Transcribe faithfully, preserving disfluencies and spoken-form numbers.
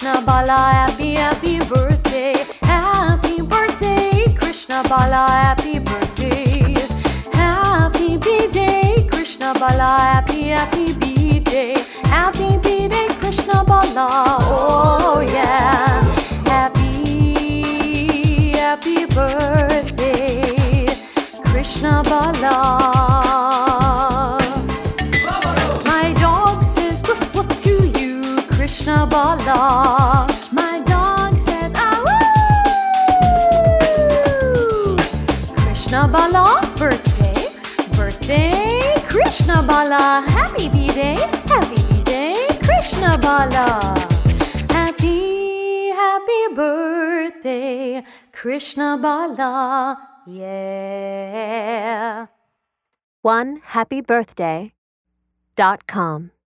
Krishna Bala, happy, happy birthday. Happy birthday, Krishna Bala, happy birthday. Happy B-Day, Krishna Bala, happy, happy B-Day. Happy B-Day, Krishna Bala, oh yeah. Happy, happy birthday, Krishna Bala. My dog says woof woof to you, Krishna Bala. My dog says ah woo. Krishna Bala, birthday, birthday, Krishna Bala. Happy B-Day, happy B-Day, Krishna Bala. Happy, happy birthday, Krishna Bala, yeah. one happy birthday dot com